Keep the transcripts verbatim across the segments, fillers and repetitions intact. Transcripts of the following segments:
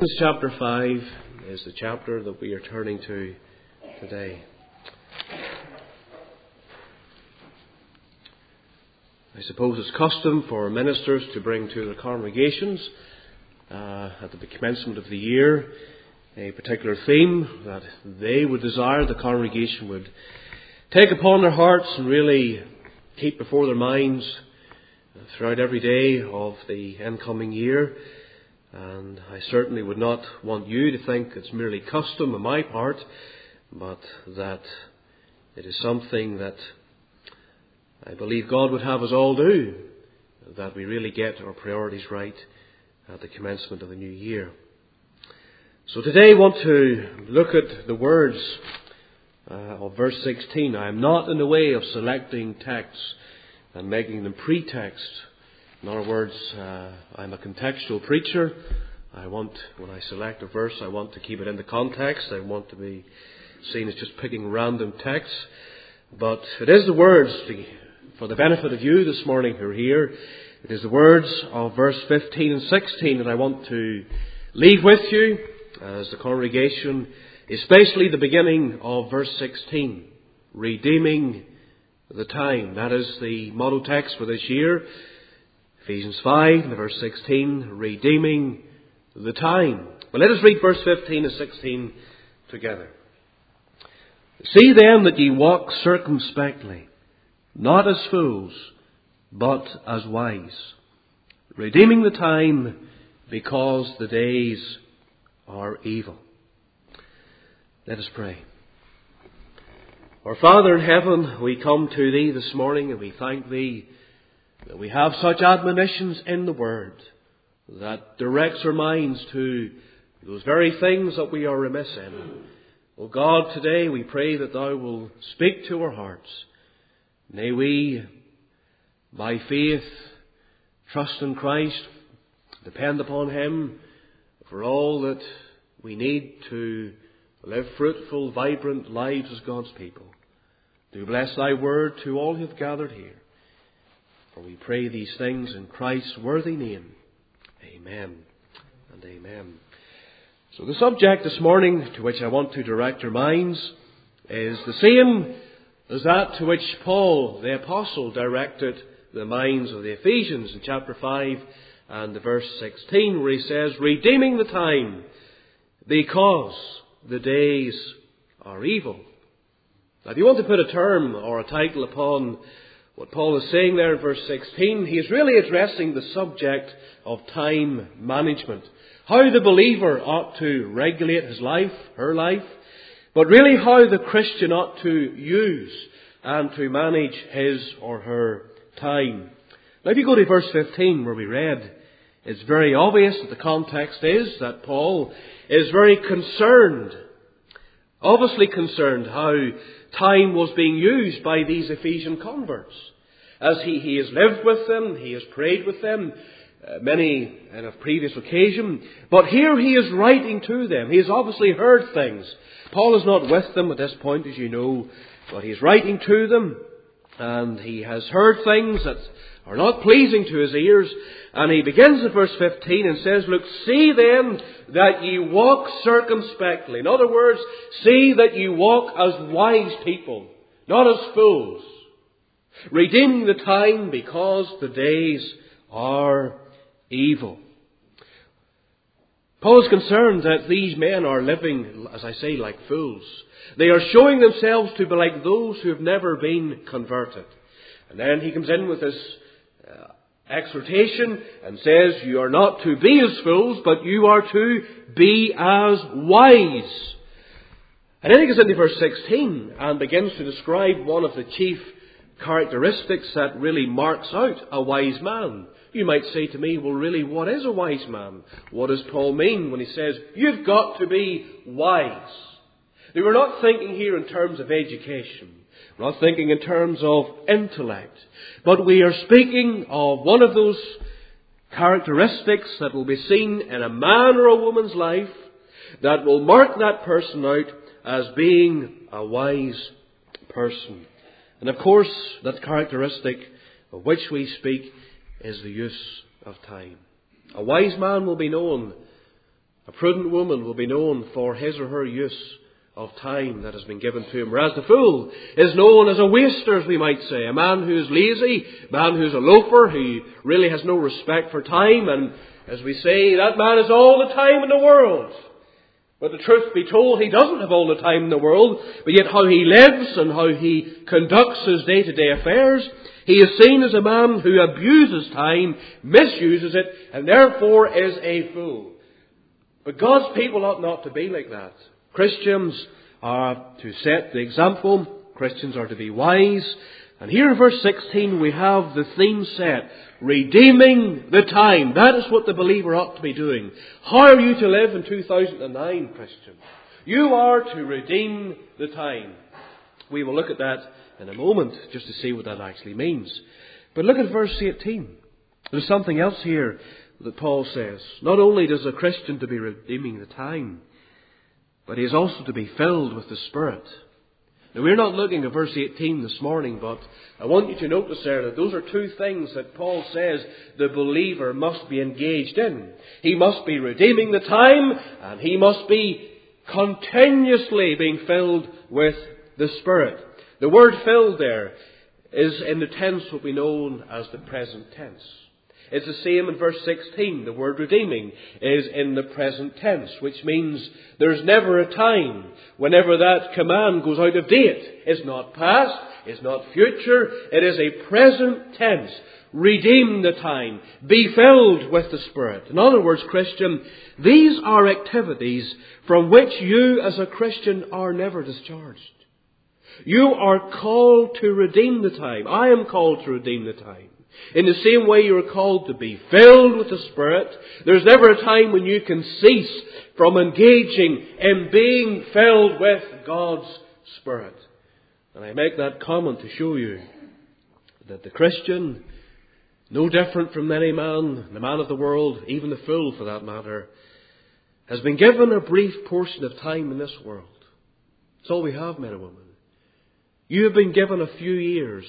Chapter five is the chapter that we are turning to today. I suppose it's custom for ministers to bring to their congregations uh, at the commencement of the year a particular theme that they would desire the congregation would take upon their hearts and really keep before their minds throughout every day of the incoming year. And I certainly would not want you to think it's merely custom on my part, but that it is something that I believe God would have us all do, that we really get our priorities right at the commencement of the new year. So today I want to look at the words uh, of verse sixteen. I am not in the way of selecting texts and making them pretext. In other words, uh, I'm a contextual preacher. I want, when I select a verse, I want to keep it in the context. I want to be seen as just picking random texts. But it is the words, to, for the benefit of you this morning who are here, it is the words of verse fifteen and sixteen that I want to leave with you as the congregation, especially the beginning of verse sixteen, redeeming the time. That is the motto text for this year. Ephesians five, verse sixteen, redeeming the time. Well, let us read verse fifteen and sixteen together. See then that ye walk circumspectly, not as fools, but as wise, redeeming the time, because the days are evil. Let us pray. Our Father in heaven, we come to Thee this morning and we thank Thee that we have such admonitions in the Word that directs our minds to those very things that we are remiss in. O God, today we pray that Thou will speak to our hearts. May we, by faith, trust in Christ, depend upon Him for all that we need to live fruitful, vibrant lives as God's people. Do bless Thy Word to all who have gathered here. For we pray these things in Christ's worthy name. Amen and amen. So the subject this morning to which I want to direct your minds is the same as that to which Paul the Apostle directed the minds of the Ephesians in chapter five and the verse sixteen, where he says, redeeming the time because the days are evil. Now if you want to put a term or a title upon what Paul is saying there in verse sixteen, he is really addressing the subject of time management. How the believer ought to regulate his life, her life, but really how the Christian ought to use and to manage his or her time. Now if you go to verse fifteen where we read, it's very obvious that the context is that Paul is very concerned, obviously concerned how time was being used by these Ephesian converts. As he, he has lived with them, he has prayed with them, uh, many on a previous occasion. But here he is writing to them. He has obviously heard things. Paul is not with them at this point, as you know, but he's writing to them. And he has heard things that are not pleasing to his ears. And he begins at verse fifteen and says, look, see then that ye walk circumspectly. In other words, see that you walk as wise people, not as fools. Redeeming the time because the days are evil. Paul is concerned that these men are living, as I say, like fools. They are showing themselves to be like those who have never been converted. And then he comes in with this uh, exhortation and says, you are not to be as fools, but you are to be as wise. And then he gets into verse sixteen and begins to describe one of the chief characteristics that really marks out a wise man. You might say to me, well really, what is a wise man? What does Paul mean when he says, you've got to be wise? Now, we're not thinking here in terms of education. We're not thinking in terms of intellect. But we are speaking of one of those characteristics that will be seen in a man or a woman's life that will mark that person out as being a wise person. And of course, that characteristic of which we speak is the use of time. A wise man will be known A prudent woman will be known for his or her use of time that has been given to him, whereas the fool is known as a waster, as we might say, a man who is lazy, a man who is a loafer, who really has no respect for time, and as we say, that man has all the time in the world. But the truth be told, he doesn't have all the time in the world, but yet how he lives and how he conducts his day-to-day affairs, he is seen as a man who abuses time, misuses it, and therefore is a fool. But God's people ought not to be like that. Christians are to set the example. Christians are to be wise. And here in verse sixteen we have the theme set. Redeeming the time. That is what the believer ought to be doing. How are you to live in two thousand nine, Christian? You are to redeem the time. We will look at that in a moment just to see what that actually means. But look at verse eighteen. There's something else here that Paul says. Not only does a Christian to be redeeming the time, but he is also to be filled with the Spirit. Now, we're not looking at verse eighteen this morning, but I want you to notice there that those are two things that Paul says the believer must be engaged in. He must be redeeming the time, and he must be continuously being filled with the Spirit. The word filled there is in the tense what we know as the present tense. It's the same in verse sixteen. The word redeeming is in the present tense, which means there's never a time whenever that command goes out of date. It's not past, it's not future, it is a present tense. Redeem the time. Be filled with the Spirit. In other words, Christian, these are activities from which you as a Christian are never discharged. You are called to redeem the time. I am called to redeem the time. In the same way you are called to be filled with the Spirit, there's never a time when you can cease from engaging in being filled with God's Spirit. And I make that comment to show you that the Christian, no different from any man, the man of the world, even the fool for that matter, has been given a brief portion of time in this world. That's all we have, men and women. You have been given a few years.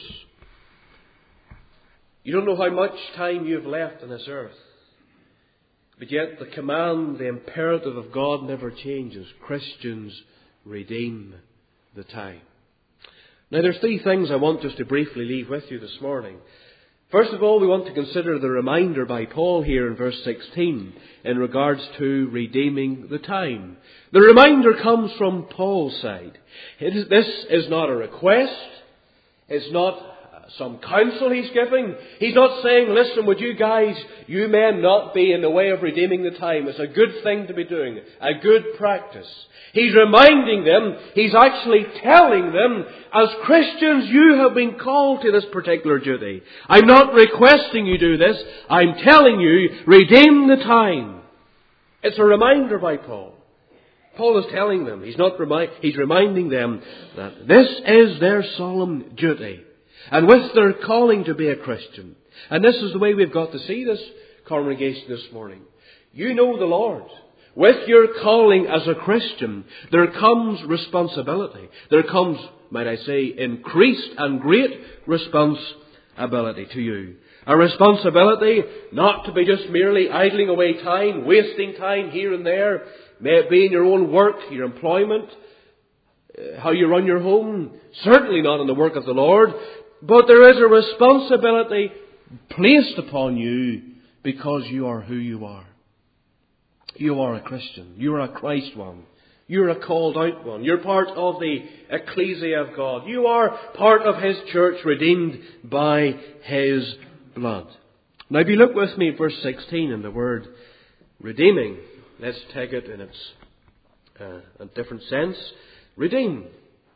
You don't know how much time you have left on this earth. But yet the command, the imperative of God never changes. Christians redeem the time. Now there's three things I want just to briefly leave with you this morning. First of all, we want to consider the reminder by Paul here in verse sixteen in regards to redeeming the time. The reminder comes from Paul's side. It is, this is not a request. It's not some counsel he's giving. He's not saying, listen, would you guys, you men, not be in the way of redeeming the time. It's a good thing to be doing. A good practice. He's reminding them, he's actually telling them, as Christians, you have been called to this particular duty. I'm not requesting you do this. I'm telling you, redeem the time. It's a reminder by Paul. Paul is telling them, he's not remi- he's reminding them that this is their solemn duty. And with their calling to be a Christian. And this is the way we've got to see this congregation this morning. You know the Lord. With your calling as a Christian, there comes responsibility. There comes, might I say, increased and great responsibility to you. A responsibility not to be just merely idling away time, wasting time here and there. May it be in your own work, your employment, how you run your home. Certainly not in the work of the Lord. But there is a responsibility placed upon you because you are who you are. You are a Christian. You are a Christ one. You're a called out one. You're part of the ecclesia of God. You are part of His church, redeemed by His blood. Now if you look with me at verse sixteen in the word redeeming, let's take it in its uh, a different sense. Redeem.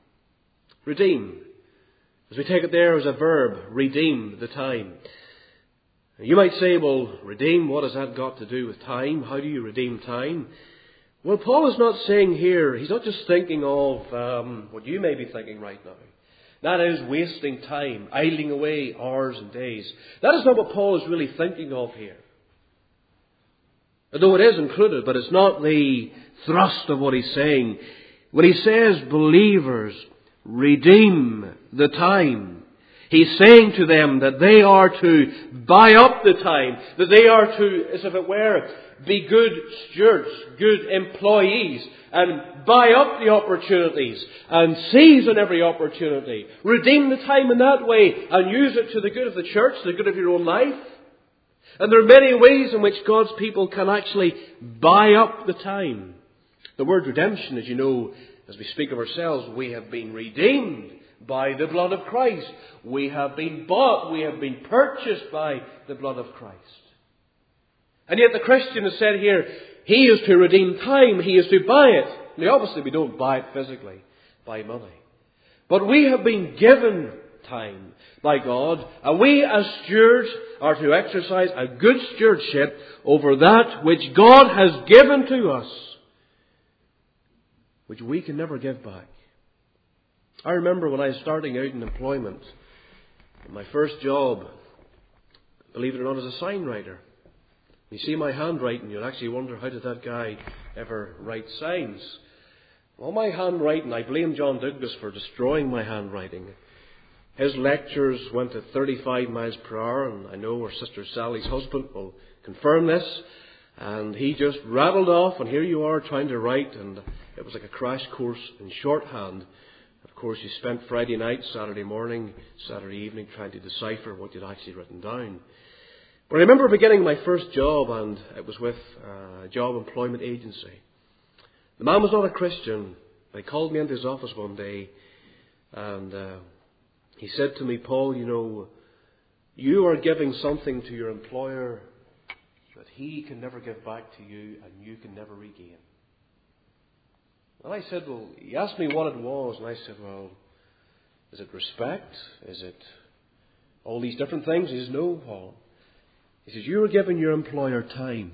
Redeem. As we take it there as a verb, redeem the time. You might say, well, redeem, what has that got to do with time? How do you redeem time? Well, Paul is not saying here, he's not just thinking of um, what you may be thinking right now. That is wasting time, idling away hours and days. That is not what Paul is really thinking of here. Although it is included, but it's not the thrust of what he's saying. When he says believers, redeem the time, he's saying to them that they are to buy up the time, that they are to, as if it were, be good stewards, good employees, and buy up the opportunities and seize on every opportunity. Redeem the time in that way and use it to the good of the church, the good of your own life. And there are many ways in which God's people can actually buy up the time. The word redemption, as you know, as we speak of ourselves, we have been redeemed by the blood of Christ. We have been bought, we have been purchased by the blood of Christ. And yet the Christian has said here, he is to redeem time, he is to buy it. Now obviously we don't buy it physically, by money. But we have been given time by God, and we as stewards are to exercise a good stewardship over that which God has given to us, which we can never give back. I remember when I was starting out in employment, my first job, believe it or not, as a sign writer. You see my handwriting, you'll actually wonder, how did that guy ever write signs? Well, my handwriting, I blame John Douglas for destroying my handwriting. His lectures went at thirty-five miles per hour, and I know our sister Sally's husband will confirm this. And he just rattled off, and here you are trying to write, and it was like a crash course in shorthand. Of course, you spent Friday night, Saturday morning, Saturday evening trying to decipher what you'd actually written down. But I remember beginning my first job, and it was with a job employment agency. The man was not a Christian. He called me into his office one day, and uh, he said to me, Paul, you know, you are giving something to your employer that he can never give back to you and you can never regain. And I said, well, he asked me what it was, and I said, well, is it respect? Is it all these different things? He says, no, Paul. He says, you are giving your employer time.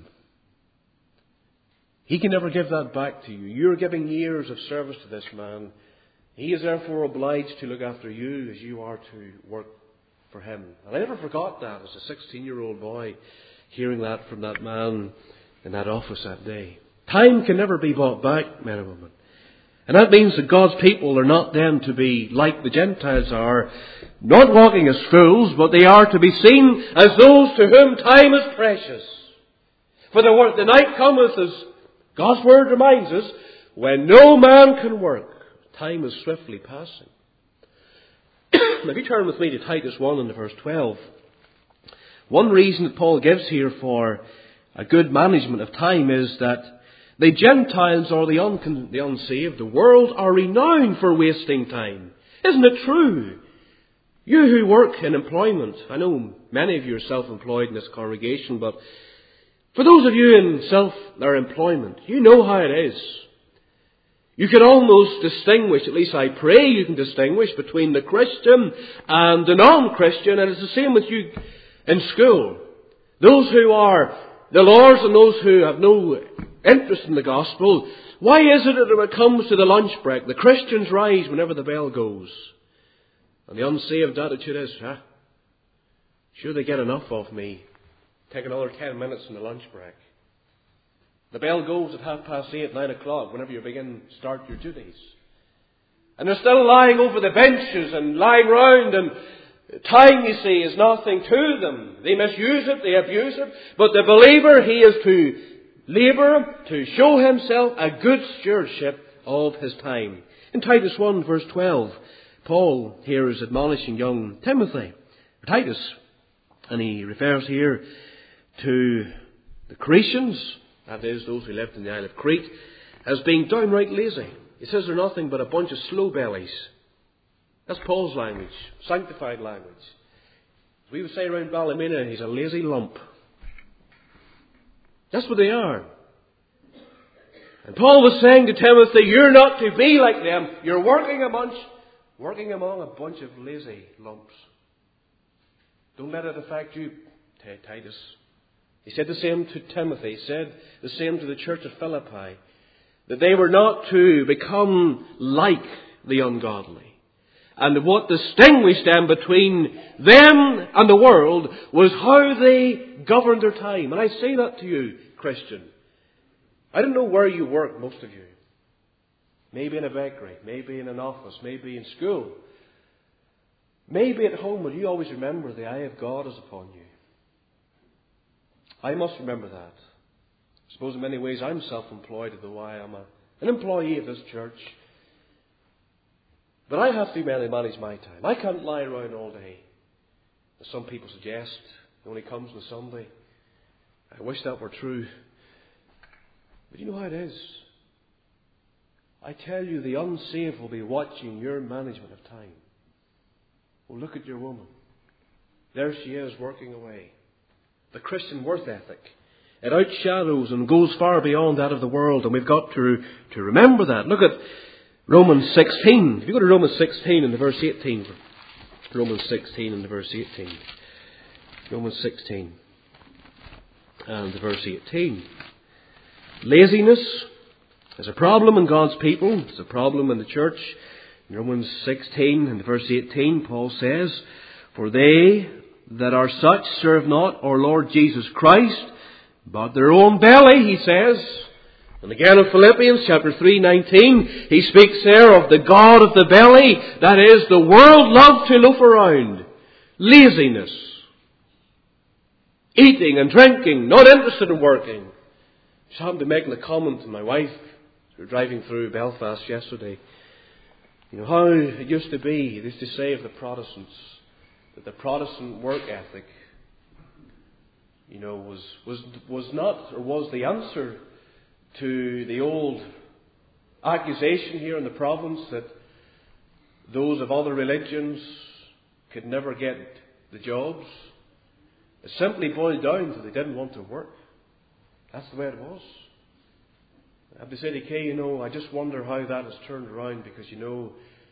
He can never give that back to you. You are giving years of service to this man. He is therefore obliged to look after you as you are to work for him. And I never forgot that as a sixteen-year-old boy, hearing that from that man in that office that day. Time can never be bought back, men and women. And that means that God's people are not then to be like the Gentiles are, not walking as fools, but they are to be seen as those to whom time is precious. For the, word, the night cometh, as God's word reminds us, when no man can work. Time is swiftly passing. If you turn with me to Titus one and verse twelve. One reason that Paul gives here for a good management of time is that the Gentiles or the, un- the unsaved, the world, are renowned for wasting time. Isn't it true? You who work in employment, I know many of you are self-employed in this congregation, but for those of you in self or employment, you know how it is. You can almost distinguish, at least I pray you can distinguish, between the Christian and the non-Christian, and it's the same with you in school. Those who are the Lord's and those who have no interest in the gospel. Why is it that when it comes to the lunch break, the Christians rise whenever the bell goes? And the unsaved attitude is, huh? Sure they get enough of me. Take another ten minutes in the lunch break. The bell goes at half past eight, nine o'clock, whenever you begin to start your duties. And they're still lying over the benches and lying round, and time, you see, is nothing to them. They misuse it, they abuse it. But the believer, he is to labour, to show himself a good stewardship of his time. In Titus one, verse twelve, Paul here is admonishing young Timothy, Titus, and he refers here to the Cretians, that is, those who lived in the Isle of Crete, as being downright lazy. He says they're nothing but a bunch of slow bellies. That's Paul's language, sanctified language. As we would say around Ballymena, he's a lazy lump. That's what they are. And Paul was saying to Timothy, you're not to be like them. You're working a bunch, working among a bunch of lazy lumps. Don't let it affect you, Titus. He said the same to Timothy. He said the same to the church at Philippi. That they were not to become like the ungodly. And what distinguished them between them and the world was how they governed their time. And I say that to you, Christian. I don't know where you work, most of you. Maybe in a bakery, maybe in an office, maybe in school. Maybe at home, but you always remember the eye of God is upon you. I must remember that. suppose in many ways I'm self-employed, though I am a, an employee of this church. But I have to manage my time. I can't lie around all day. As some people suggest, it only comes on Sunday. I wish that were true. But you know how it is. I tell you, the unsaved will be watching your management of time. Well, look at your woman. There she is, working away. The Christian worth ethic. It outshadows and goes far beyond that of the world, and we've got to, to remember that. Look at Romans sixteen. If you go to Romans sixteen and the verse eighteen. Romans sixteen and the verse eighteen. Romans sixteen and the verse eighteen. Laziness is a problem in God's people. It's a problem in the church. In Romans sixteen and verse eighteen, Paul says, "For they that are such serve not our Lord Jesus Christ, but their own belly," he says. And again in Philippians chapter three nineteen, he speaks there of the God of the belly. That is, the world love to loaf around. Laziness. Eating and drinking, not interested in working. Just happened to be making a comment to my wife. We were driving through Belfast yesterday. You know how it used to be, they used to say of the Protestants, that the Protestant work ethic, you know, was, was, was not, or was the answer to the old accusation here in the province that those of other religions could never get the jobs. It simply boiled down to they didn't want to work. That's the way it was. I have to say to Kay, you know, I just wonder how that has turned around, because, you know,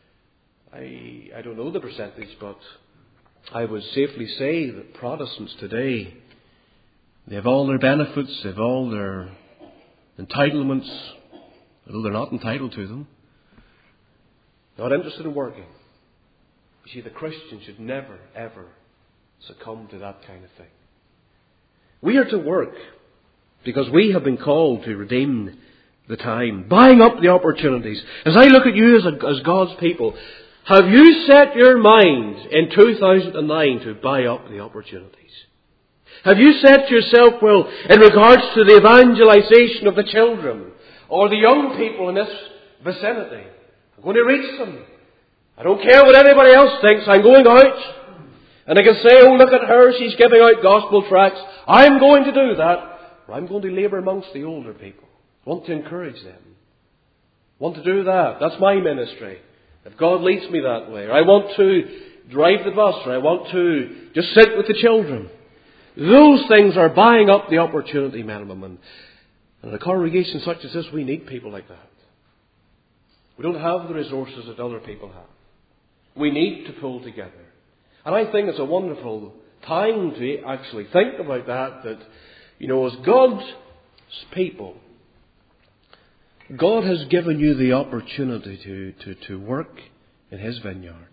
I I don't know the percentage, but I would safely say that Protestants today, they have all their benefits, they have all their entitlements, although they're not entitled to them. Not interested in working. You see, the Christian should never, ever succumb to that kind of thing. We are to work because we have been called to redeem the time, buying up the opportunities. As I look at you as, a, as God's people, have you set your mind in two thousand nine to buy up the opportunities? Have you set yourself, well, in regards to the evangelization of the children or the young people in this vicinity? I'm going to reach them. I don't care what anybody else thinks. I'm going out. And I can say, oh, look at her. She's giving out gospel tracts. I'm going to do that. Or I'm going to labour amongst the older people. Want to encourage them. Want to do that. That's my ministry. If God leads me that way. Or I want to drive the bus. Or I want to just sit with the children. Those things are buying up the opportunity, men and women. And in a congregation such as this, we need people like that. We don't have the resources that other people have. We need to pull together. And I think it's a wonderful time to actually think about that, that, you know, as God's people, God has given you the opportunity to, to, to work in His vineyard.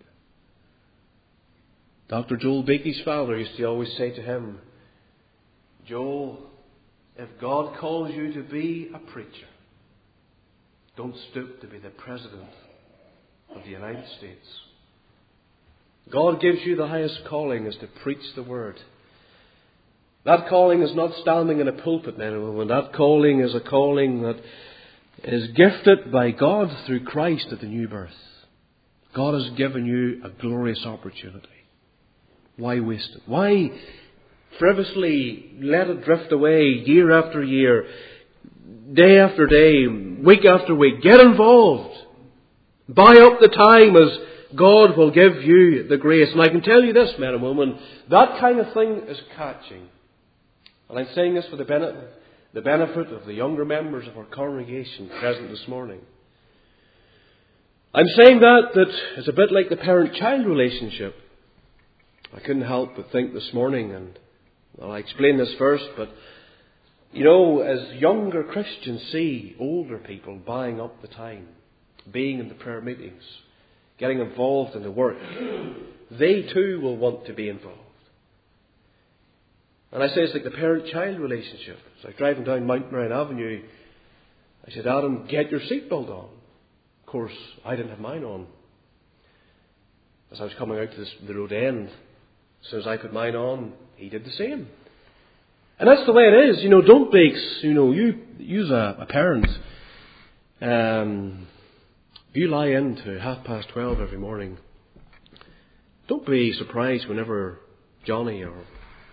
Doctor Joel Beattie's father used to always say to him, Joel, if God calls you to be a preacher, don't stoop to be the President of the United States. God gives you the highest calling is to preach the Word. That calling is not standing in a pulpit, men and women. That calling is a calling that is gifted by God through Christ at the new birth. God has given you a glorious opportunity. Why waste it? Why frivolously let it drift away year after year, day after day, week after week? Get involved. Buy up the time as God will give you the grace. And I can tell you this, men and women, that kind of thing is catching. And I'm saying this for the benefit, the benefit of the younger members of our congregation present this morning. I'm saying that, that it's a bit like the parent-child relationship. I couldn't help but think this morning, and well, I explain this first, but you know, as younger Christians see older people buying up the time, being in the prayer meetings, getting involved in the work, they too will want to be involved. And I say it's like the parent-child relationship. It's like driving down Mount Marion Avenue. I said, Adam, get your seatbelt on. Of course, I didn't have mine on. As I was coming out to this, the road end, as soon as I put mine on, he did the same. And that's the way it is. You know, don't be, you know, you, use a, a parent, um, you lie into half past twelve every morning. Don't be surprised whenever Johnny or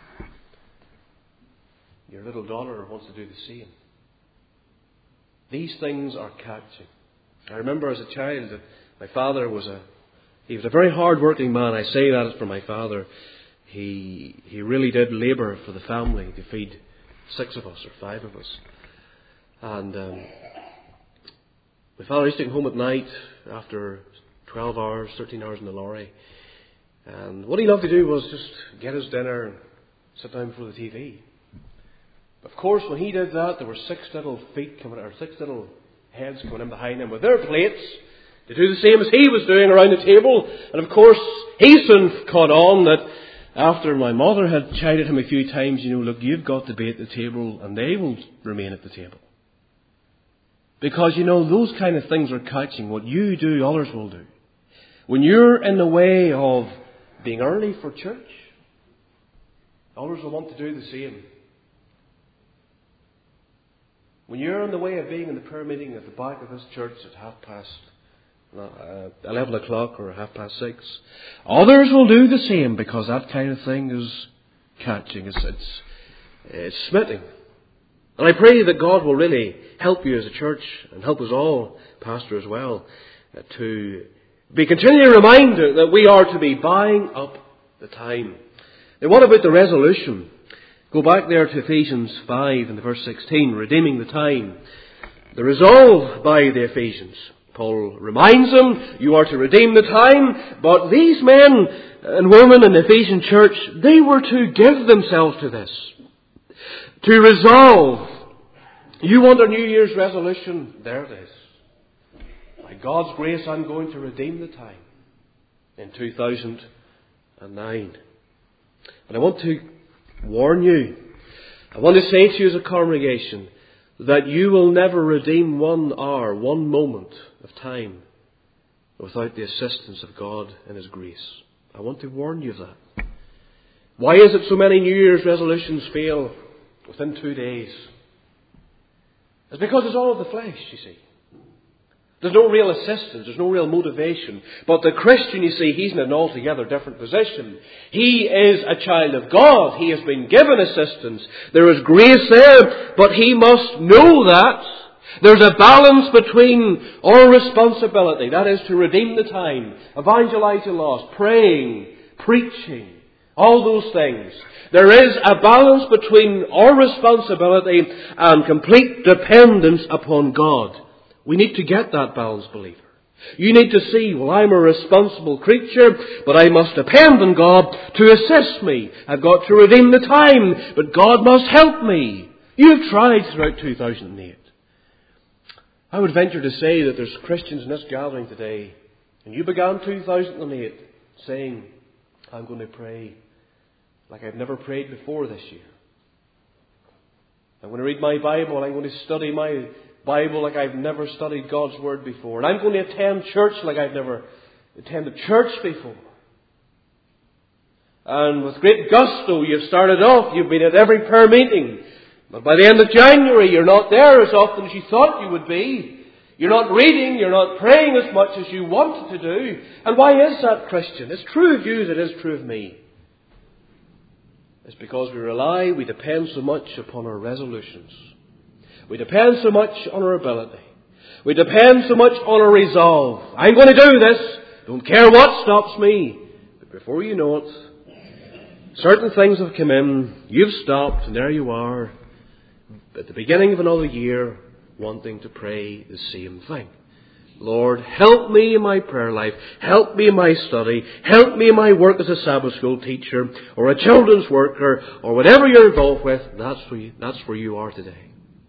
your little daughter wants to do the same. These things are catching. I remember as a child that my father was a, he was a very hard-working man. I say that for my father. He he really did labour for the family to feed six of us or five of us. And um, my father used to come home at night after twelve hours, thirteen hours in the lorry. And what he loved to do was just get his dinner and sit down before the T V. Of course, when he did that, there were six little feet coming, or six little heads coming in behind him with their plates to do the same as he was doing around the table. And of course, he soon caught on that after my mother had chided him a few times, you know, look, you've got to be at the table and they will remain at the table. Because, you know, those kind of things are catching. What you do, others will do. When you're in the way of being early for church, others will want to do the same. When you're in the way of being in the prayer meeting at the back of this church at half past uh, eleven o'clock or half past six, others will do the same because that kind of thing is catching. It's, it's, it's smitten. And I pray that God will really help you as a church and help us all, pastor as well, uh, to be continually reminded that we are to be buying up the time. Now, what about the resolution? Go back there to Ephesians five and verse sixteen, redeeming the time. The resolve by the Ephesians. Paul reminds them, you are to redeem the time, but these men and women in the Ephesian church, they were to give themselves to this. To resolve. You want a New Year's resolution? There it is. By God's grace, I'm going to redeem the time in two thousand nine. And I want to warn you, I want to say to you as a congregation, that you will never redeem one hour, one moment of time without the assistance of God and His grace. I want to warn you of that. Why is it so many New Year's resolutions fail within two days? It's because it's all of the flesh, you see. There's no real assistance, there's no real motivation. But the Christian, you see, he's in an altogether different position. He is a child of God. He has been given assistance. There is grace there, but he must know that there's a balance between our responsibility, that is to redeem the time, evangelize the lost, praying, preaching, all those things. There is a balance between our responsibility and complete dependence upon God. We need to get that balance, believer. You need to see, well, I'm a responsible creature, but I must depend on God to assist me. I've got to redeem the time, but God must help me. You've tried throughout two thousand eight. I would venture to say that there's Christians in this gathering today, and you began two thousand eight saying, I'm going to pray like I've never prayed before this year. I'm going to read my Bible, I'm going to study my Bible like I've never studied God's Word before. And I'm going to attend church like I've never attended church before. And with great gusto, you've started off, you've been at every prayer meeting. But by the end of January, you're not there as often as you thought you would be. You're not reading, you're not praying as much as you wanted to do. And why is that, Christian? It's true of you as it is true of me. It's because we rely, we depend so much upon our resolutions. We depend so much on our ability. We depend so much on our resolve. I'm going to do this. Don't care what stops me. But before you know it, certain things have come in. You've stopped, and there you are at the beginning of another year wanting to pray the same thing. Lord, help me in my prayer life. Help me in my study. Help me in my work as a Sabbath school teacher or a children's worker or whatever you're involved with. That's where you, that's where you are today.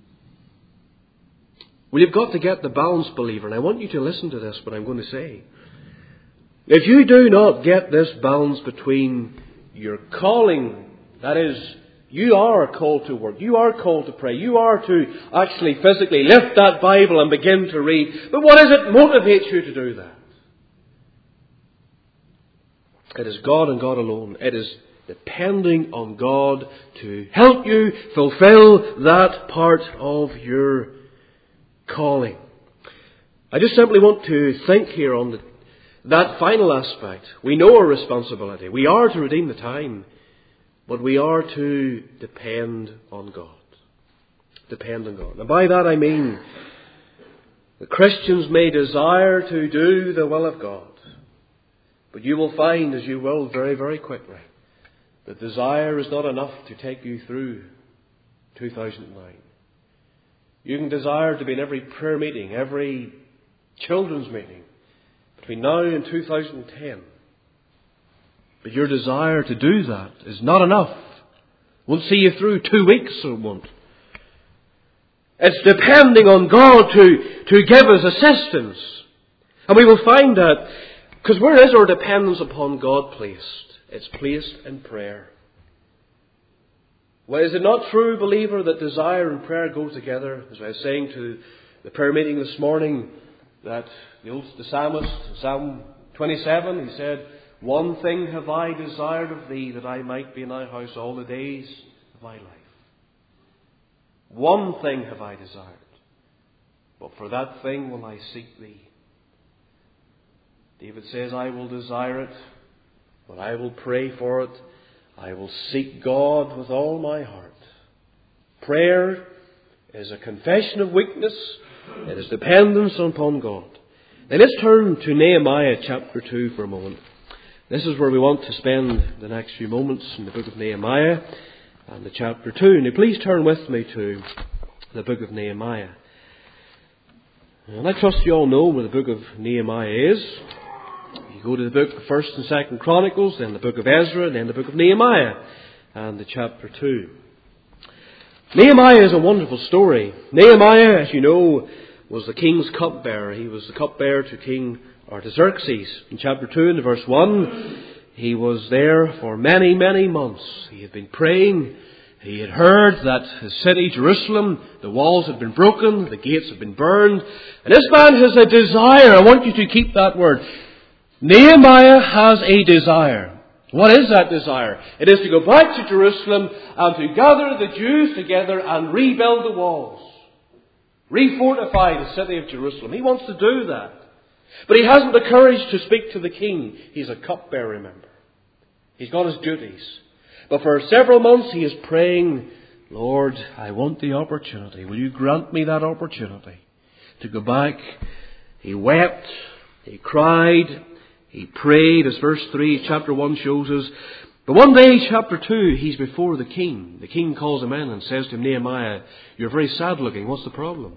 Well, you've got to get the balance, believer, and I want you to listen to this, what I'm going to say. If you do not get this balance between your calling, that is, you are called to work, you are called to pray, you are to actually physically lift that Bible and begin to read, but what is it motivates you to do that? It is God and God alone. It is depending on God to help you fulfill that part of your calling. I just simply want to think here on the, that final aspect. We know our responsibility. We are to redeem the time, but we are to depend on God. Depend on God. And by that I mean that Christians may desire to do the will of God, but you will find, as you will very, very quickly, that desire is not enough to take you through two thousand nine. You can desire to be in every prayer meeting, every children's meeting between now and two thousand ten. But your desire to do that is not enough. Won't see you through two weeks, or it won't. It's depending on God to, to give us assistance. And we will find that, because where is our dependence upon God placed? It's placed in prayer. Well, is it not true, believer, that desire and prayer go together? As I was saying to the prayer meeting this morning, that the old the psalmist, Psalm twenty-seven, he said, "One thing have I desired of thee, that I might be in thy house all the days of my life. One thing have I desired, but for that thing will I seek thee." David says, "I will desire it, but I will pray for it. I will seek God with all my heart." Prayer is a confession of weakness. It is dependence upon God. Now let's turn to Nehemiah chapter two for a moment. This is where we want to spend the next few moments in the book of Nehemiah and the chapter two. Now please turn with me to the book of Nehemiah. And I trust you all know where the book of Nehemiah is. You go to the book of First and Second Chronicles, then the book of Ezra, and then the book of Nehemiah and the chapter two. Nehemiah is a wonderful story. Nehemiah, as you know, was the king's cupbearer. He was the cupbearer to King Artaxerxes. In chapter two and verse one, he was there for many, many months. He had been praying. He had heard that his city, Jerusalem, the walls had been broken, the gates had been burned. And this man has a desire. I want you to keep that word. Nehemiah has a desire. What is that desire? It is to go back to Jerusalem and to gather the Jews together and rebuild the walls. Refortify the city of Jerusalem. He wants to do that. But he hasn't the courage to speak to the king. He's a cupbearer, remember. He's got his duties. But for several months he is praying, "Lord, I want the opportunity. Will you grant me that opportunity to go back?" He wept. He cried. He prayed, as verse three, chapter one shows us. But one day, chapter two, he's before the king. The king calls him in and says to him, "Nehemiah, you're very sad looking. What's the problem?"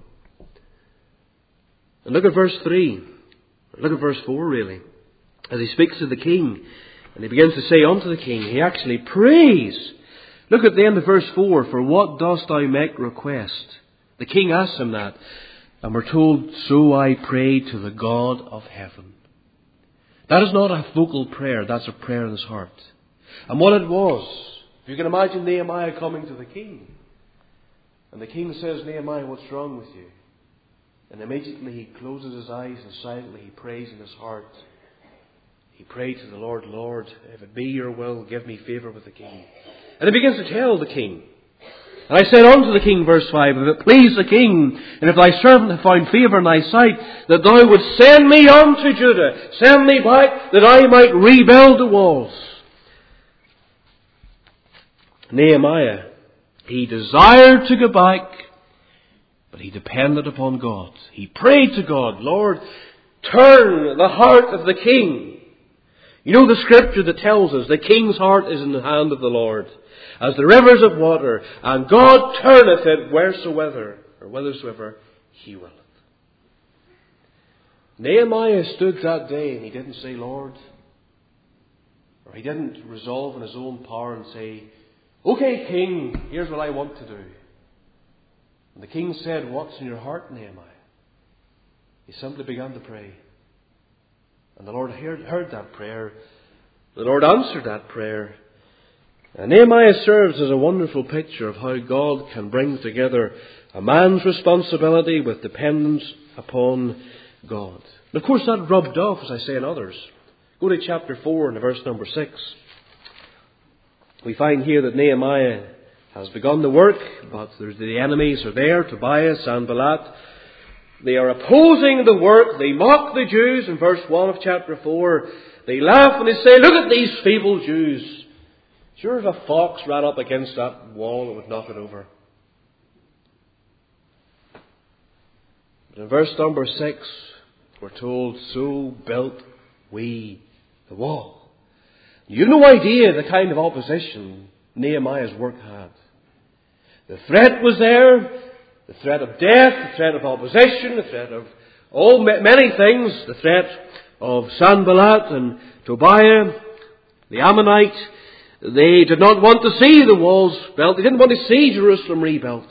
And look at verse three. Look at verse four, really. As he speaks to the king, and he begins to say unto the king, he actually prays. Look at the end of verse four. "For what dost thou make request?" The king asks him that. And we're told, "So I prayed to the God of heaven." That is not a vocal prayer. That's a prayer in his heart. And what it was, if you can imagine Nehemiah coming to the king. And the king says, "Nehemiah, what's wrong with you?" And immediately he closes his eyes and silently he prays in his heart. He prayed to the Lord, "Lord, if it be your will, give me favour with the king." And he begins to tell the king. "And I said unto the king," verse five, "if it please the king, and if thy servant have found favour in thy sight, that thou would send me unto Judah, send me back, that I might rebuild the walls." Nehemiah, he desired to go back, but he depended upon God. He prayed to God, "Lord, turn the heart of the king." You know the scripture that tells us the king's heart is in the hand of the Lord, as the rivers of water, and God turneth it wheresoever, or whithersoever he willeth. Nehemiah stood that day and he didn't say, "Lord," or he didn't resolve in his own power and say, "Okay, king, here's what I want to do." And the king said, "What's in your heart, Nehemiah?" He simply began to pray. And the Lord heard, heard that prayer. The Lord answered that prayer. And Nehemiah serves as a wonderful picture of how God can bring together a man's responsibility with dependence upon God. And of course that rubbed off, as I say, on others. Go to chapter four and verse number six. We find here that Nehemiah has begun the work, but the enemies are there, Tobias, Sanballat. They are opposing the work. They mock the Jews in verse one of chapter four. They laugh and they say, look at these feeble Jews. Sure, if a fox ran up against that wall, it would knock it over. But in verse number six, we're told, so built we the wall. You've no idea the kind of opposition Nehemiah's work had. The threat was there, the threat of death, the threat of opposition, the threat of all many things, the threat of Sanballat and Tobiah, the Ammonite. They did not want to see the walls built. They didn't want to see Jerusalem rebuilt.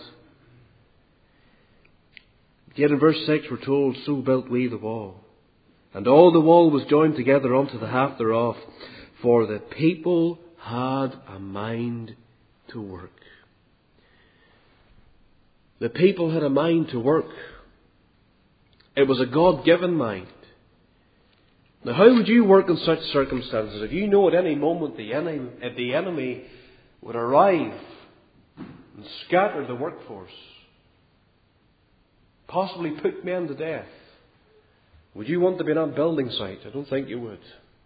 Yet in verse six we're told, so built we the wall. And all the wall was joined together unto the half thereof, for the people had a mind to work. The people had a mind to work. It was a God-given mind. Now, how would you work in such circumstances if you know at any moment the enemy, if the enemy would arrive and scatter the workforce, possibly put men to death? Would you want to be on that building site? I don't think you would.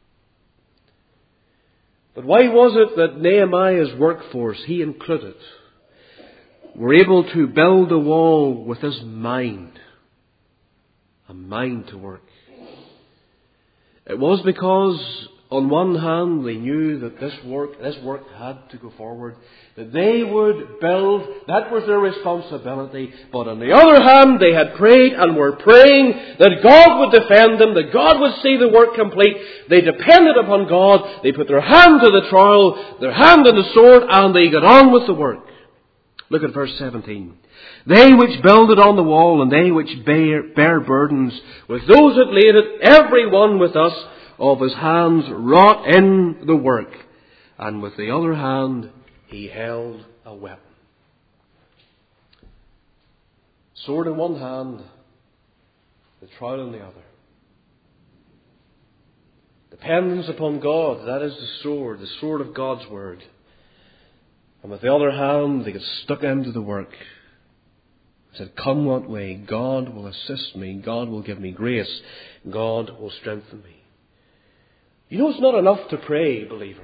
But why was it that Nehemiah's workforce, he included, were able to build a wall with his mind? A mind to work. It was because, on one hand, they knew that this work, this work had to go forward, that they would build, that was their responsibility. But on the other hand, they had prayed and were praying that God would defend them, that God would see the work complete. They depended upon God, they put their hand to the trowel, their hand on the sword, and they got on with the work. Look at verse seventeen. They which builded on the wall, and they which bear, bear burdens, with those that laid it, every one with us of his hands wrought in the work, and with the other hand he held a weapon. Sword in one hand, the trowel in the other. Dependence upon God, that is the sword, the sword of God's word. And with the other hand, they get stuck into the work. He said, come what way, God will assist me. God will give me grace. God will strengthen me. You know, it's not enough to pray, believer.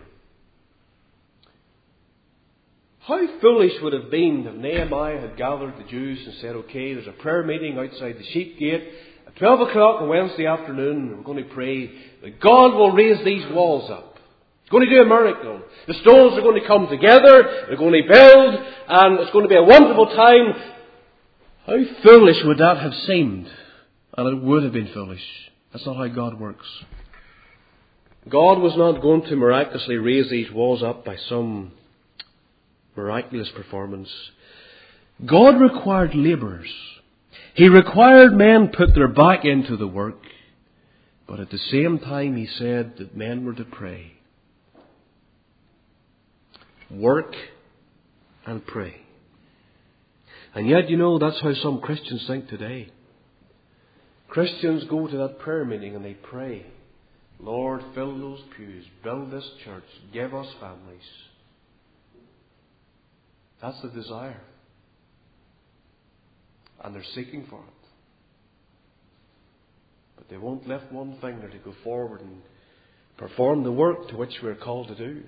How foolish would it have been if Nehemiah had gathered the Jews and said, okay, there's a prayer meeting outside the sheep gate at twelve o'clock on Wednesday afternoon. We're going to pray that God will raise these walls up. He's going to do a miracle. The stones are going to come together. They're going to build. And it's going to be a wonderful time. How foolish would that have seemed? And it would have been foolish. That's not how God works. God was not going to miraculously raise these walls up by some miraculous performance. God required labourers. He required men put their back into the work. But at the same time He said that men were to pray. Work and pray. And yet, you know, that's how some Christians think today. Christians go to that prayer meeting and they pray, Lord, fill those pews, build this church, give us families. That's the desire. And they're seeking for it. But they won't lift one finger to go forward and perform the work to which we're called to do.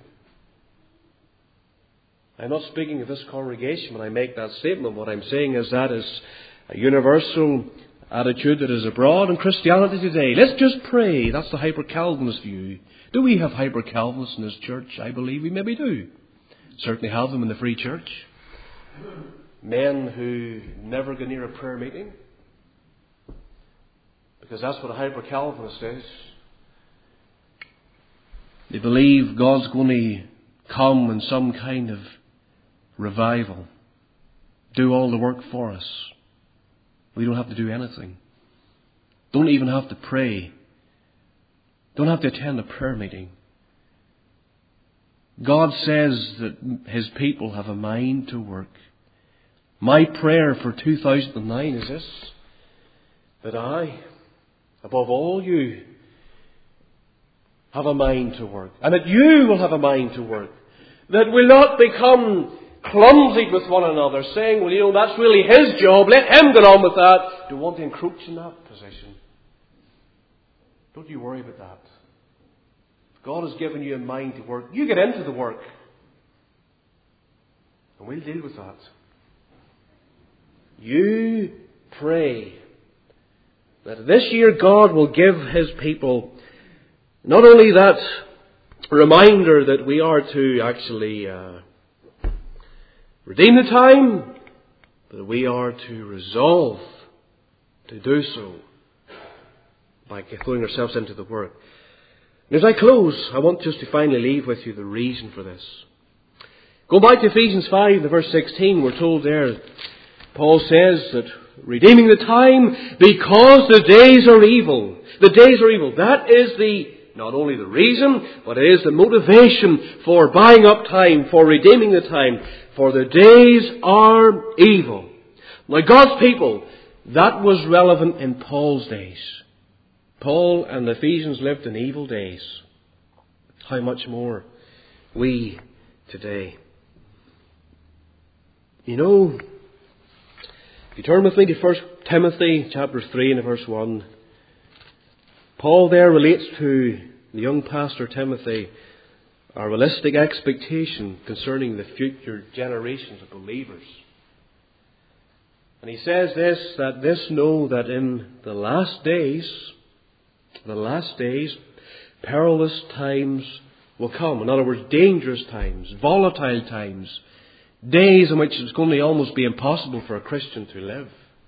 I'm not speaking of this congregation when I make that statement. What I'm saying is that is a universal attitude that is abroad in Christianity today. Let's just pray. That's the hyper-Calvinist view. Do we have hyper-Calvinists in this church? I believe we maybe do. Certainly have them in the Free Church. Men who never go near a prayer meeting. Because that's what a hyper-Calvinist is. They believe God's going to come in some kind of revival. Do all the work for us. We don't have to do anything. Don't even have to pray. Don't have to attend a prayer meeting. God says that His people have a mind to work. My prayer for two thousand nine is this, that I, above all you, have a mind to work. And that you will have a mind to work. That we'll not become clumsy with one another, saying, well, you know, that's really his job, let him get on with that. Don't want to encroach in that position. Don't you worry about that. God has given you a mind to work. You get into the work. And we'll deal with that. You pray that this year God will give His people not only that reminder that we are to actually uh, redeem the time, but we are to resolve to do so by throwing ourselves into the work. And as I close, I want just to finally leave with you the reason for this. Go back to Ephesians five, the verse sixteen. We're told there, Paul says that redeeming the time because the days are evil. The days are evil. That is the, not only the reason, but it is the motivation for buying up time, for redeeming the time. For the days are evil. Now God's people, that was relevant in Paul's days. Paul and the Ephesians lived in evil days. How much more we today. You know, if you turn with me to First Timothy chapter three and verse one, Paul there relates to the young pastor Timothy a realistic expectation concerning the future generations of believers. And he says this, that this know that in the last days, the last days, perilous times will come. In other words, dangerous times, volatile times, days in which it's going to almost be impossible for a Christian to live.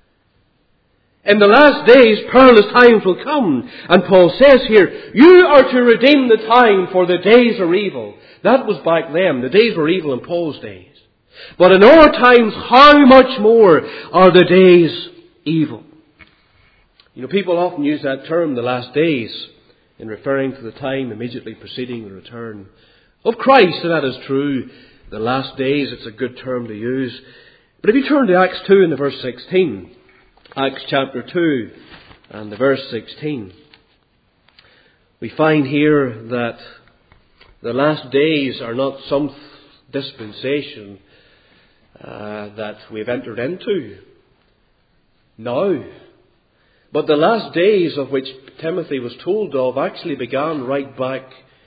In the last days, perilous times will come. And Paul says here, you are to redeem the time, for the days are evil. That was back then. The days were evil in Paul's days. But in our times, how much more are the days evil? You know, people often use that term, the last days, in referring to the time immediately preceding the return of Christ. And that is true. The last days, it's a good term to use. But if you turn to Acts two and the verse sixteen, Acts chapter two and the verse sixteen, we find here that the last days are not some dispensation uh, that we've entered into now. But the last days of which Timothy was told of actually began right back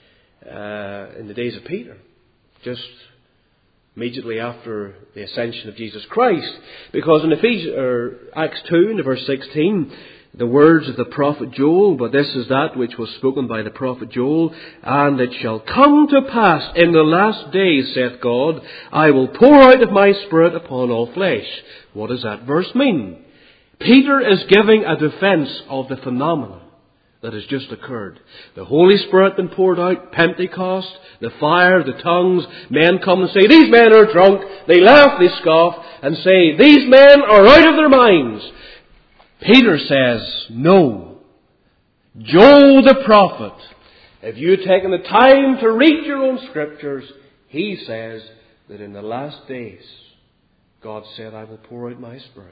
uh, in the days of Peter. Just immediately after the ascension of Jesus Christ. Because in Ephesians, or Acts two, in verse sixteen, the words of the prophet Joel, but this is that which was spoken by the prophet Joel, and it shall come to pass in the last days, saith God, I will pour out of my Spirit upon all flesh. What does that verse mean? Peter is giving a defense of the phenomenon that has just occurred. The Holy Spirit been poured out, Pentecost, the fire, the tongues. Men come and say, these men are drunk. They laugh, they scoff, and say, these men are out of their minds. Peter says, no. Joel the prophet, if you had taken the time to read your own scriptures, he says that in the last days, God said, I will pour out my Spirit.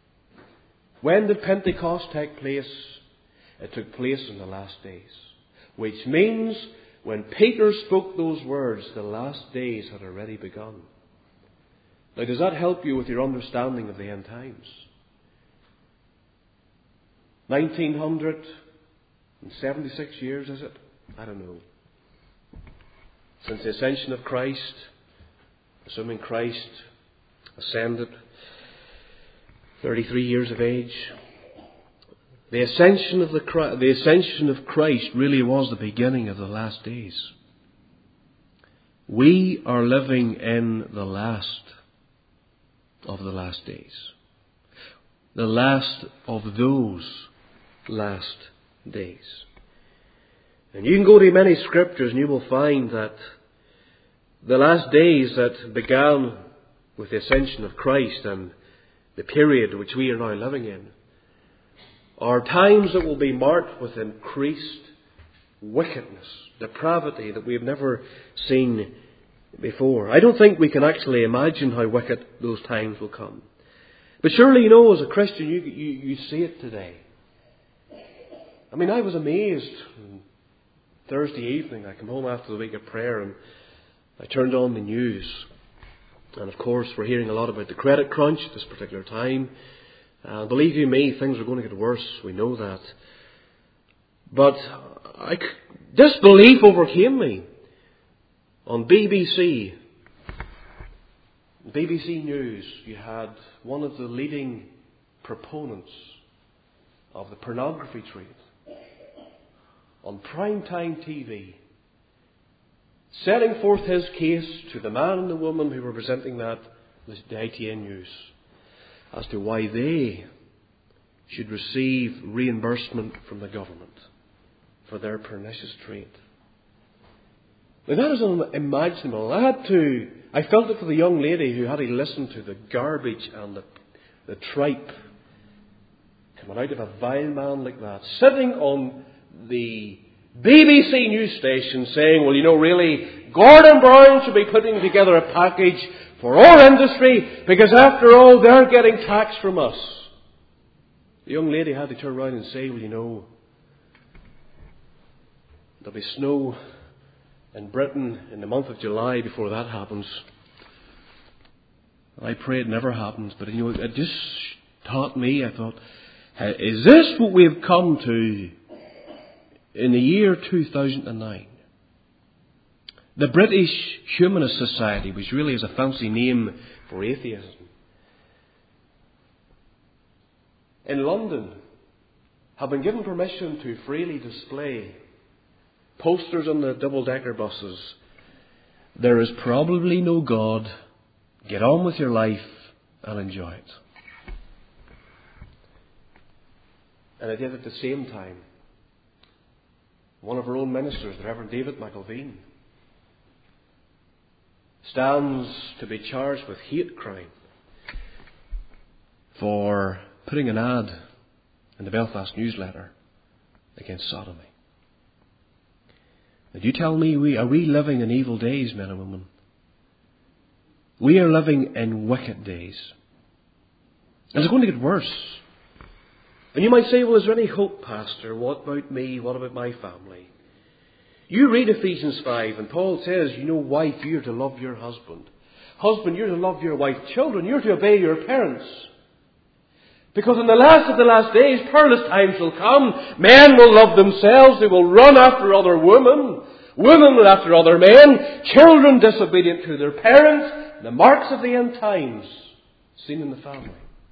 When did Pentecost take place? It took place in the last days. Which means when Peter spoke those words, the last days had already begun. Now, does that help you with your understanding of the end times? nineteen seventy-six years, is it? I don't know. Since the ascension of Christ, assuming Christ ascended, thirty-three years of age. The ascension of the, the ascension of Christ really was the beginning of the last days. We are living in the last of the last days. The last of those last days. And you can go to many scriptures and you will find that the last days that began with the ascension of Christ and the period which we are now living in are times that will be marked with increased wickedness, depravity that we have never seen before. I don't think we can actually imagine how wicked those times will come. But surely, you know, as a Christian, you, you, you see it today. I mean, I was amazed. Thursday evening, I came home after the week of prayer, and I turned on the news. And of course, we're hearing a lot about the credit crunch at this particular time. Uh, believe you me, things are going to get worse. We know that. But I, disbelief overcame me. On B B C, B B C News, you had one of the leading proponents of the pornography trade on primetime T V, setting forth his case to the man and the woman who were presenting that, the I T N News, as to why they should receive reimbursement from the government for their pernicious trade. Now that is unimaginable. I had to, I felt it for the young lady who had to listen to the garbage and the, the tripe coming out of a vile man like that, sitting on the B B C news station saying, well, you know, really, Gordon Brown should be putting together a package for our industry because after all, they're getting tax from us. The young lady had to turn around and say, well, you know, there'll be snow in Britain in the month of July before that happens. I pray it never happens, but you know, it just taught me, I thought, is this what we've come to in the year two thousand nine? The British Humanist Society, which really is a fancy name for atheism, in London have been given permission to freely display posters on the double-decker buses. There is probably no God. Get on with your life and enjoy it. And I did at the same time. One of our own ministers, the Reverend David McElveen, stands to be charged with hate crime for putting an ad in the Belfast newsletter against sodomy. And you tell me, we are we living in evil days, men and women? We are living in wicked days. And it's going to get worse. And you might say, well, is there any hope, Pastor? What about me? What about my family? You read Ephesians five, and Paul says, you know, wife, you're to love your husband. Husband, you're to love your wife. Children, you're to obey your parents. Because in the last of the last days, perilous times will come. Men will love themselves. They will run after other women. Women will after other men. Children disobedient to their parents. The marks of the end times seen in the family.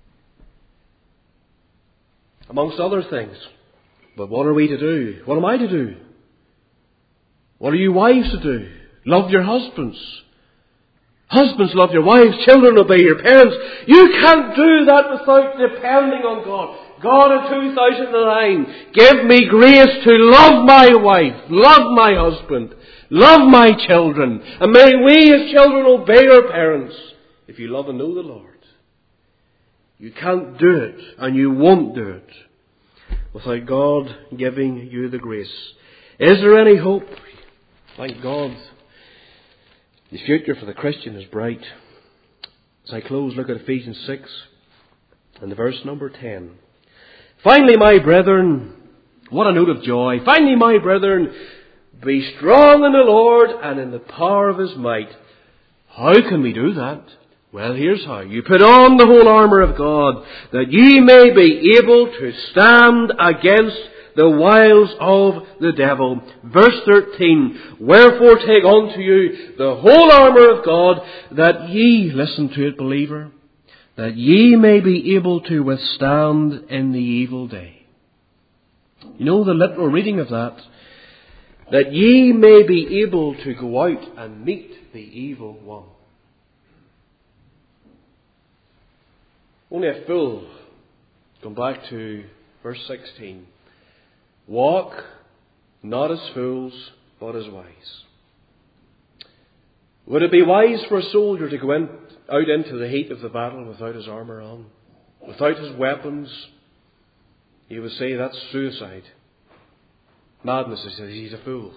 Amongst other things. But what are we to do? What am I to do? What are you wives to do? Love your husbands. Husbands, love your wives. Children, obey your parents. You can't do that without depending on God. God in two thousand nine, give me grace to love my wife, love my husband, love my children. And may we as children obey our parents if you love and know the Lord. You can't do it, and you won't do it without God giving you the grace. Is there any hope? Thank God. The future for the Christian is bright. As I close, look at Ephesians six and the verse number ten. Finally, my brethren, what a note of joy. Finally, my brethren, be strong in the Lord and in the power of His might. How can we do that? Well, here's how. You put on the whole armour of God, that ye may be able to stand against the wiles of the devil. Verse thirteen, wherefore take unto you the whole armour of God, that ye, listen to it, believer, that ye may be able to withstand in the evil day. You know the literal reading of that, that ye may be able to go out and meet the evil one. Only a fool, come back to verse sixteen, walk not as fools, but as wise. Would it be wise for a soldier to go in, out into the heat of the battle without his armour on, without his weapons? He would say that's suicide. Madness, he says, he's a fool.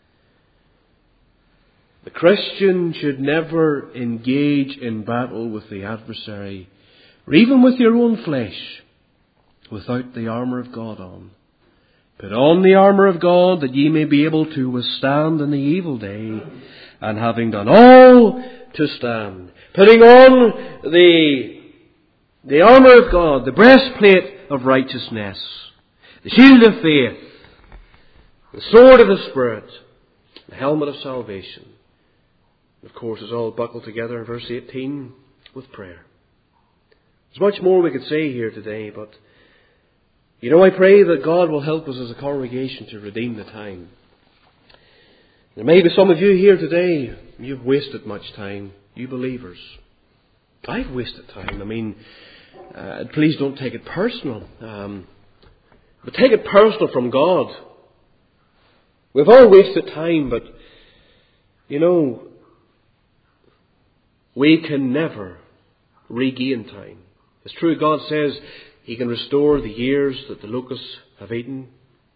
The Christian should never engage in battle with the adversary, or even with your own flesh, without the armour of God on. Put on the armour of God, that ye may be able to withstand in the evil day, and having done all, to stand. Putting on the, the armour of God, the breastplate of righteousness, the shield of faith, the sword of the Spirit, the helmet of salvation. Of course, it's all buckled together in verse eighteen with prayer. There's much more we could say here today, but you know, I pray that God will help us as a congregation to redeem the time. There may be some of you here today, you've wasted much time, you believers. I've wasted time. I mean, uh, please don't take it personal. Um, but take it personal from God. We've all wasted time, but, you know, we can never regain time. It's true, God says He can restore the years that the locusts have eaten.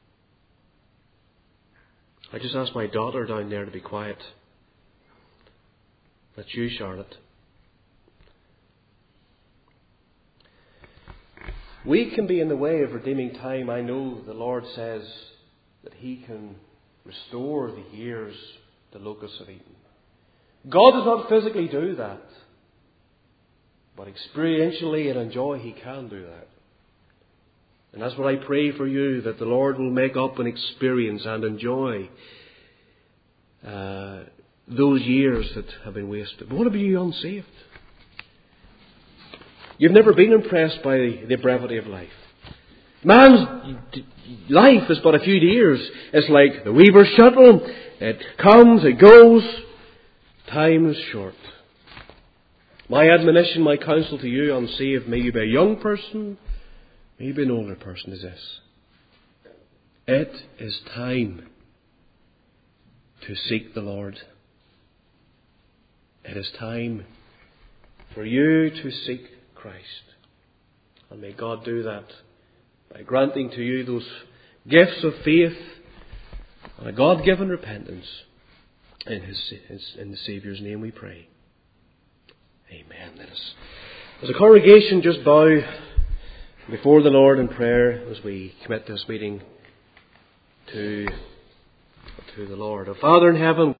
I just asked my daughter down there to be quiet. That's you, Charlotte. We can be in the way of redeeming time. I know the Lord says that He can restore the years the locusts have eaten. God does not physically do that. But experientially and in joy He can do that. And that's what I pray for you, that the Lord will make up and experience and enjoy uh, those years that have been wasted. But what about you unsaved? You've never been impressed by the brevity of life. Man's life is but a few years. It's like the weaver's shuttle. It comes, it goes. Time is short. My admonition, my counsel to you unsaved, may you be a young person, may you be an older person, is this. It is time to seek the Lord. It is time for you to seek Christ. And may God do that by granting to you those gifts of faith and a God-given repentance. In His, his in the Saviour's name we pray. Amen. Let us, as a congregation, just bow before the Lord in prayer as we commit this meeting to, to the Lord. Our Father in heaven,